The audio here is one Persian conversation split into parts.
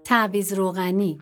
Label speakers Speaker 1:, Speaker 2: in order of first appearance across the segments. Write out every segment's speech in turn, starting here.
Speaker 1: تعویض روغنی.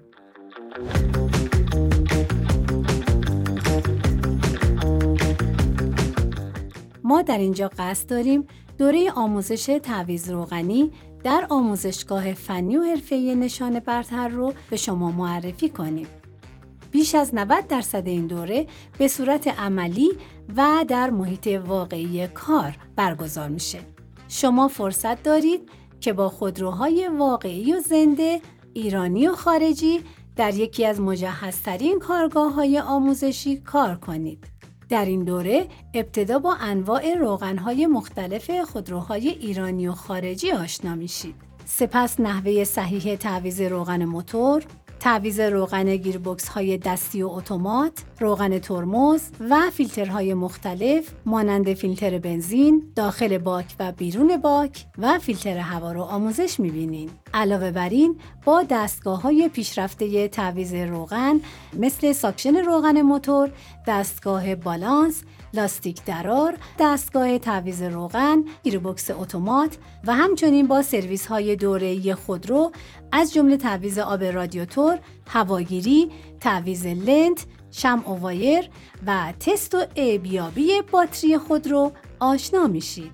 Speaker 1: ما در اینجا قصد داریم دوره آموزش تعویض روغنی در آموزشگاه فنی و حرفه‌ای نشان برتر رو به شما معرفی کنیم. بیش از 90% این دوره به صورت عملی و در محیط واقعی کار برگزار میشه. شما فرصت دارید که با خودروهای واقعی و زنده، ایرانی و خارجی در یکی از مجهزترین کارگاه‌های آموزشی کار کنید. در این دوره ابتدا با انواع روغن‌های مختلف خودروهای ایرانی و خارجی آشنا میشید. سپس نحوه صحیح تعویض روغن موتور، تعویض روغن گیربکس‌های دستی و اتومات، روغن ترمز و فیلترهای مختلف مانند فیلتر بنزین، داخل باک و بیرون باک و فیلتر هوا رو آموزش می‌بینید. علاوه بر این با دستگاه‌های پیشرفته تعویض روغن مثل ساکشن روغن موتور، دستگاه بالانس، لاستیک درار، دستگاه تعویض روغن، گیربکس اتومات و همچنین با سرویس‌های دوره‌ای خودرو از جمله تعویض آب رادیاتور، هواگیری، تعویض لنت، شمع و وایر و تست و عیبیابی باتری خودرو آشنا میشید.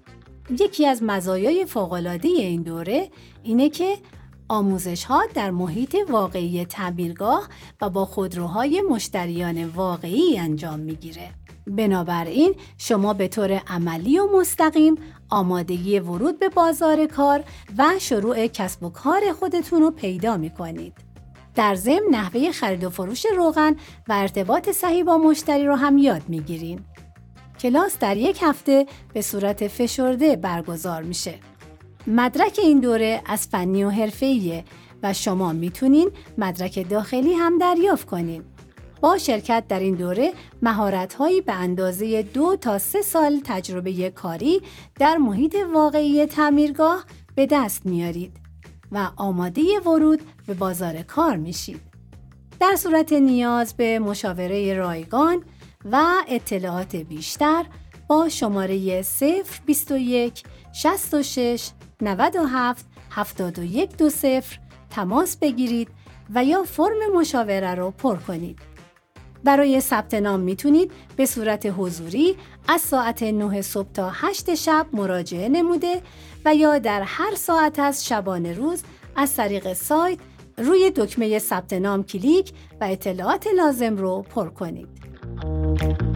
Speaker 1: یکی از مزایای فوق‌العاده این دوره اینه که آموزش‌ها در محیط واقعی تعمیرگاه و با خودروهای مشتریان واقعی انجام میگیره. بنابراین شما به طور عملی و مستقیم آمادگی ورود به بازار کار و شروع کسب و کار خودتون رو پیدا می‌کنید. در ضمن نحوه خرید و فروش روغن و ارتباط صحیح با مشتری رو هم یاد می‌گیرین. کلاس در یک هفته به صورت فشرده برگزار میشه. مدرک این دوره از فنی و حرفه‌ایه و شما میتونین مدرک داخلی هم دریافت کنین. با شرکت در این دوره مهارت‌هایی به اندازه 2 تا 3 سال تجربه کاری در محیط واقعی تعمیرگاه به دست میارید و آماده ورود به بازار کار میشید. در صورت نیاز به مشاوره رایگان و اطلاعات بیشتر با شماره 021 66 97 7120 تماس بگیرید و یا فرم مشاوره رو پر کنید. برای ثبت نام میتونید به صورت حضوری از ساعت 9 صبح تا 8 شب مراجعه نموده و یا در هر ساعت از شبانه روز از طریق سایت روی دکمه ثبت نام کلیک و اطلاعات لازم رو پر کنید.